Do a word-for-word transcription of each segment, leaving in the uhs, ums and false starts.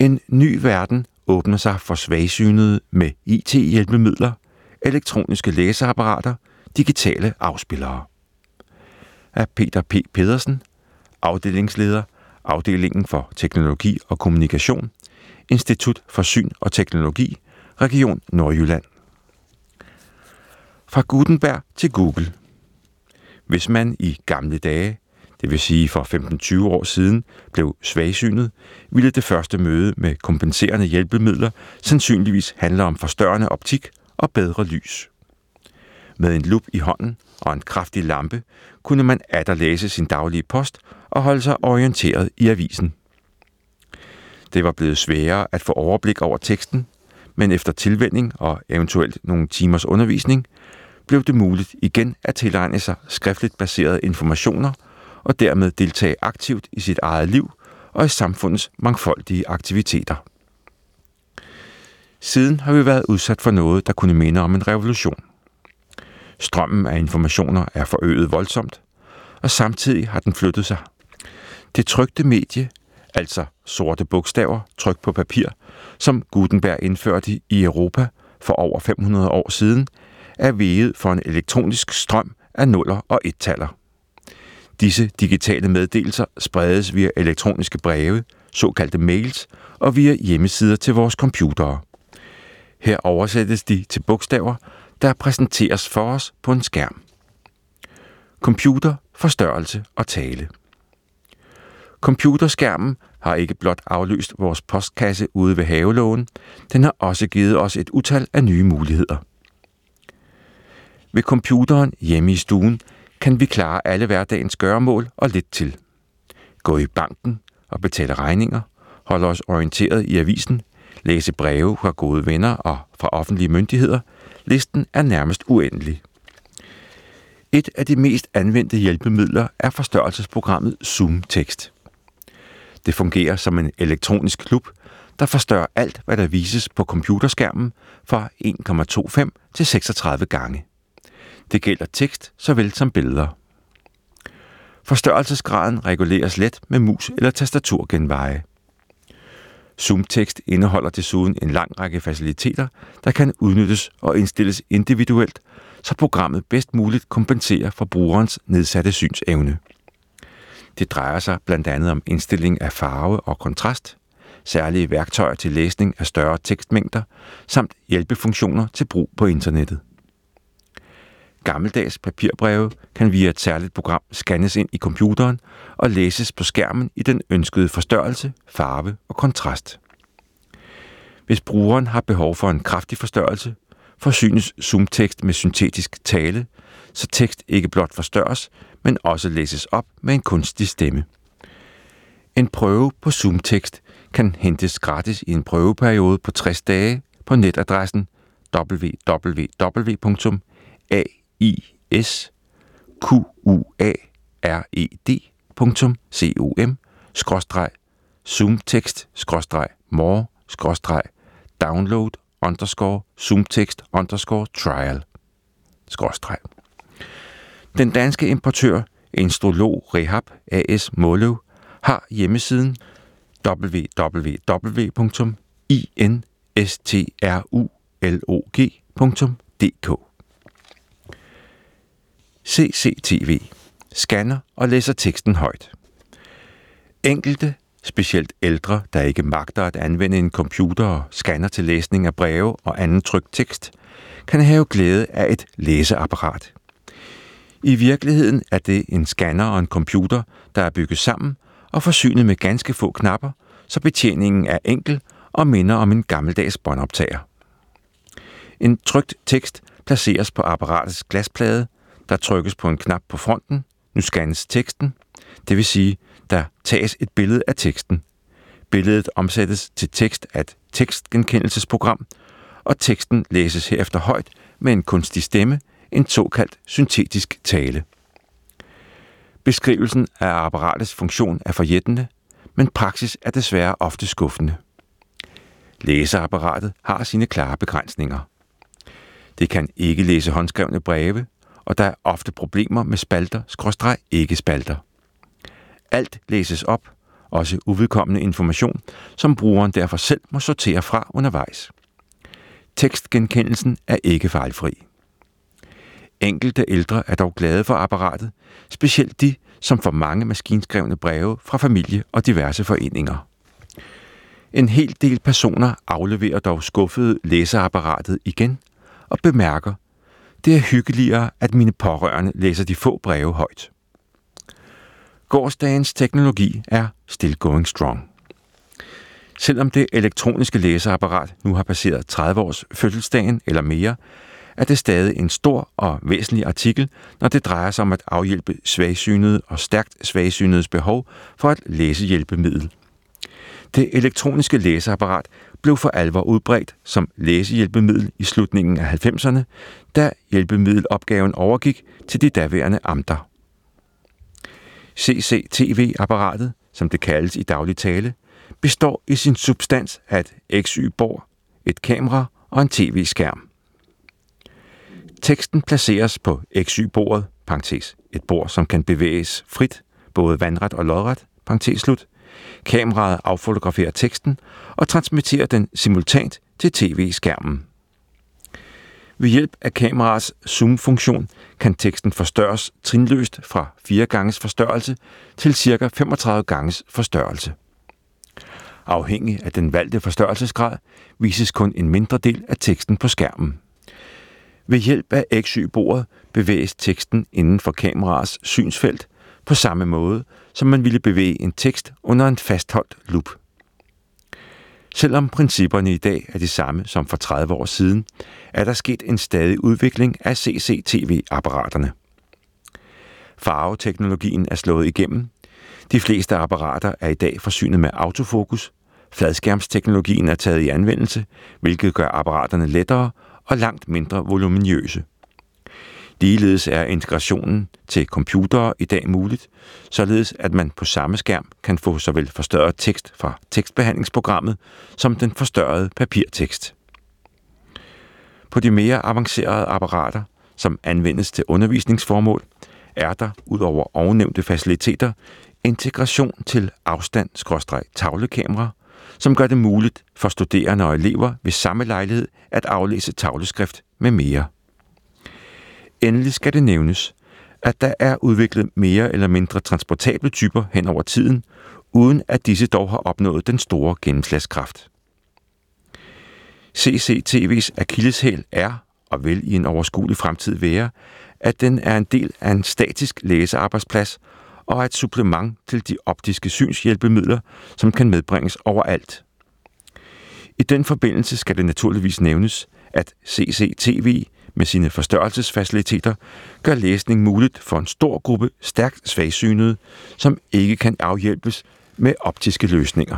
En ny verden åbner sig for svagsynede med I T-hjælpemidler, elektroniske læseapparater, digitale afspillere. Af Peter P. Pedersen, afdelingsleder, Afdelingen for Teknologi og Kommunikation, Institut for Syn og Teknologi, Region Nordjylland. Fra Gutenberg til Google. Hvis man i gamle dage, det vil sige for femten til tyve år siden, blev svagsynet, ville det første møde med kompenserende hjælpemidler sandsynligvis handle om forstørrende optik og bedre lys. Med en lup i hånden og en kraftig lampe kunne man atter læse sin daglige post og holde sig orienteret i avisen. Det var blevet sværere at få overblik over teksten, men efter tilvænning og eventuelt nogle timers undervisning, blev det muligt igen at tilegne sig skriftligt baserede informationer og dermed deltage aktivt i sit eget liv og i samfundets mangfoldige aktiviteter. Siden har vi været udsat for noget, der kunne minde om en revolution. Strømmen af informationer er forøget voldsomt, og samtidig har den flyttet sig. Det trykte medie, altså sorte bogstaver trykt på papir, som Gutenberg indførte i Europa for over fem hundrede år siden, er veget for en elektronisk strøm af nuller og ettaller. Disse digitale meddelelser spredes via elektroniske breve, såkaldte mails, og via hjemmesider til vores computere. Her oversættes de til bogstaver, der præsenteres for os på en skærm. Computer, forstørrelse og tale. Computerskærmen har ikke blot afløst vores postkasse ude ved havelågen, den har også givet os et utal af nye muligheder. Ved computeren hjemme i stuen kan vi klare alle hverdagens gøremål og lidt til. Gå i banken og betale regninger, holde os orienteret i avisen, læse breve fra gode venner og fra offentlige myndigheder. Listen er nærmest uendelig. Et af de mest anvendte hjælpemidler er forstørrelsesprogrammet ZoomText. Det fungerer som en elektronisk klub, der forstørrer alt, hvad der vises på computerskærmen fra en komma femogtyve til seksogtredive gange. Det gælder tekst såvel som billeder. Forstørrelsesgraden reguleres let med mus eller tastaturgenveje. ZoomText indeholder desuden en lang række faciliteter, der kan udnyttes og indstilles individuelt, så programmet bedst muligt kompenserer for brugerens nedsatte synsevne. Det drejer sig blandt andet om indstilling af farve og kontrast, særlige værktøjer til læsning af større tekstmængder, samt hjælpefunktioner til brug på internettet. Gammeldags papirbreve kan via et særligt program scannes ind i computeren og læses på skærmen i den ønskede forstørrelse, farve og kontrast. Hvis brugeren har behov for en kraftig forstørrelse, forsynes ZoomText med syntetisk tale, så tekst ikke blot forstørres, men også læses op med en kunstig stemme. En prøve på ZoomText kan hentes gratis i en prøveperiode på tres dage på netadressen w w w punktum a i s q u a r e d punktum com skråstreg zoomtext skråstreg more skråstreg download underscore zoomtext underscore trial skråstreg. Den danske importør Instrolog Rehab A S Måløv har hjemmesiden w w w punktum instrolog punktum d k. C C T V scanner og læser teksten højt. Enkelte, specielt ældre, der ikke magter at anvende en computer og scanner til læsning af breve og anden trykt tekst, kan have glæde af et læseapparat. I virkeligheden er det en scanner og en computer, der er bygget sammen og forsynet med ganske få knapper, så betjeningen er enkel og minder om en gammeldags båndoptager. En trykt tekst placeres på apparatets glasplade, der trykkes på en knap på fronten, nu scannes teksten, det vil sige, der tages et billede af teksten. Billedet omsættes til tekst af et tekstgenkendelsesprogram, og teksten læses herefter højt med en kunstig stemme, en såkaldt syntetisk tale. Beskrivelsen af apparatets funktion er forjættende, men praksis er desværre ofte skuffende. Læseapparatet har sine klare begrænsninger. Det kan ikke læse håndskrevne breve, og der er ofte problemer med spalter skråstreg ikke spalter. Alt læses op, også uvedkommende information, som brugeren derfor selv må sortere fra undervejs. Tekstgenkendelsen er ikke fejlfri. Enkelte ældre er dog glade for apparatet, specielt de, som får mange maskinskrevne breve fra familie og diverse foreninger. En hel del personer afleverer dog skuffede læseapparatet igen og bemærker, det er hyggeligere, at mine pårørende læser de få breve højt. Gårsdagens teknologi er still going strong. Selvom det elektroniske læseapparat nu har passeret tredive års fødselsdagen eller mere, er det stadig en stor og væsentlig artikel, når det drejer sig om at afhjælpe svagsynede og stærkt svagsynedes behov for et læsehjælpemiddel. Det elektroniske læseapparat blev for alvor udbredt som læsehjælpemiddel i slutningen af halvfemserne, da hjælpemiddelopgaven overgik til de daværende amter. C C T V-apparatet, som det kaldes i daglig tale, består i sin substans af et X Y-bord, et kamera og en tv-skærm. Teksten placeres på X Y-bordet, parentes, et bord, som kan bevæges frit, både vandret og lodret, parentes slut. Kameraet affotograferer teksten og transmitterer den simultant til tv-skærmen. Ved hjælp af kameraets zoom-funktion kan teksten forstørres trinløst fra fire ganges forstørrelse til ca. femogtredive ganges forstørrelse. Afhængig af den valgte forstørrelsesgrad vises kun en mindre del af teksten på skærmen. Ved hjælp af X Y-bordet bevæges teksten inden for kameraets synsfelt på samme måde, som man ville bevæge en tekst under en fastholdt lup. Selvom principperne i dag er de samme som for tredive år siden, er der sket en stadig udvikling af C C T V-apparaterne. Farveteknologien er slået igennem. De fleste apparater er i dag forsynet med autofokus. Fladskærmsteknologien er taget i anvendelse, hvilket gør apparaterne lettere og langt mindre voluminøse. Ligeledes er integrationen til computere i dag muligt, således at man på samme skærm kan få såvel forstørret tekst fra tekstbehandlingsprogrammet som den forstørrede papirtekst. På de mere avancerede apparater, som anvendes til undervisningsformål, er der, udover ovennævnte faciliteter, integration til afstand-tavlekamera, som gør det muligt for studerende og elever ved samme lejlighed at aflæse tavleskrift med mere. Endelig skal det nævnes, at der er udviklet mere eller mindre transportable typer hen over tiden, uden at disse dog har opnået den store gennemslagskraft. C C T V's akilleshæl er, og vil i en overskuelig fremtid være, at den er en del af en statisk læsearbejdsplads og er et supplement til de optiske synshjælpemidler, som kan medbringes overalt. I den forbindelse skal det naturligvis nævnes, at C C T V med sine forstørrelsesfaciliteter gør læsning muligt for en stor gruppe stærkt svagsynede, som ikke kan afhjælpes med optiske løsninger.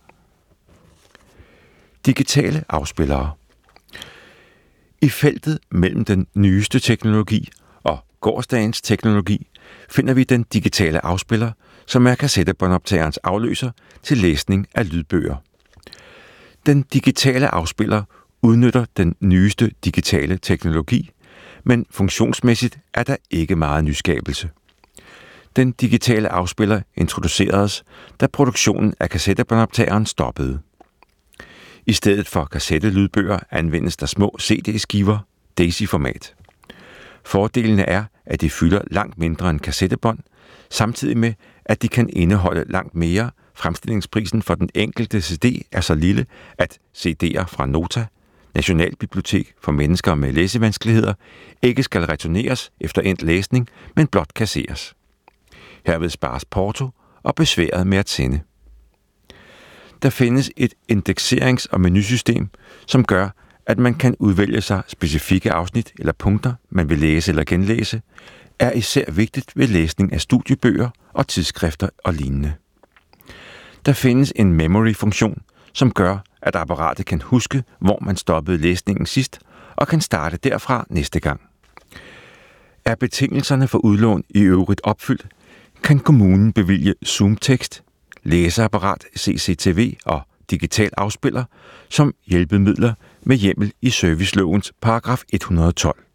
Digitale afspillere. I feltet mellem den nyeste teknologi og gårsdagens teknologi finder vi den digitale afspiller, som er kassettebåndoptagerens afløser til læsning af lydbøger. Den digitale afspiller udnytter den nyeste digitale teknologi, men funktionsmæssigt er der ikke meget nyskabelse. Den digitale afspiller introduceredes, da produktionen af kassettebåndoptageren stoppede. I stedet for kassettelydbøger anvendes der små C D-skiver, DAISY-format. Fordelene er, at de fylder langt mindre end kassettebånd, samtidig med, at de kan indeholde langt mere. Fremstillingsprisen for den enkelte C D er så lille, at C D'er fra Nota, Nationalbibliotek for mennesker med læsevanskeligheder, ikke skal returneres efter endt læsning, men blot kasseres. Herved spares porto og besværet med at sende. Der findes et indekserings- og menusystem, som gør, at man kan udvælge sig specifikke afsnit eller punkter, man vil læse eller genlæse, er især vigtigt ved læsning af studiebøger og tidsskrifter og lignende. Der findes en memory-funktion, som gør, at apparatet kan huske, hvor man stoppede læsningen sidst, og kan starte derfra næste gang. Er betingelserne for udlån i øvrigt opfyldt, kan kommunen bevilge zoom-tekst, læseapparat, C C T V og digital afspiller som hjælpemidler med hjemmel i servicelovens paragraf et hundrede og tolv.